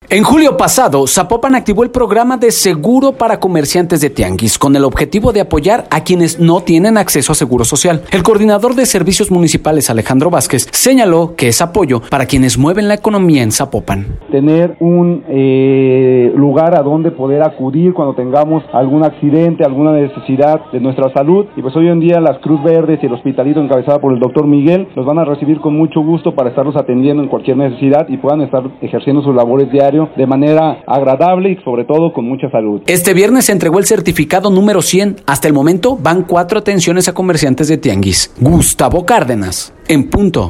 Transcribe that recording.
En julio pasado, Zapopan activó el programa de seguro para comerciantes de tianguis con el objetivo de apoyar a quienes no tienen acceso a seguro social. El coordinador de servicios municipales, Alejandro Vázquez, señaló que es apoyo para quienes mueven la economía en Zapopan. Tener un lugar a donde poder acudir cuando tengamos algún accidente, alguna necesidad de nuestra salud, y pues hoy en día las Cruz Verdes y el Hospitalito encabezada por el doctor Miguel los van a recibir con mucho gusto para estarlos atendiendo en cualquier necesidad y puedan estar ejerciendo sus labores diarios de manera agradable y sobre todo con mucha salud. Este viernes se entregó el certificado número 100. Hasta el momento van 4 atenciones a comerciantes de tianguis. Gustavo Cárdenas, en punto.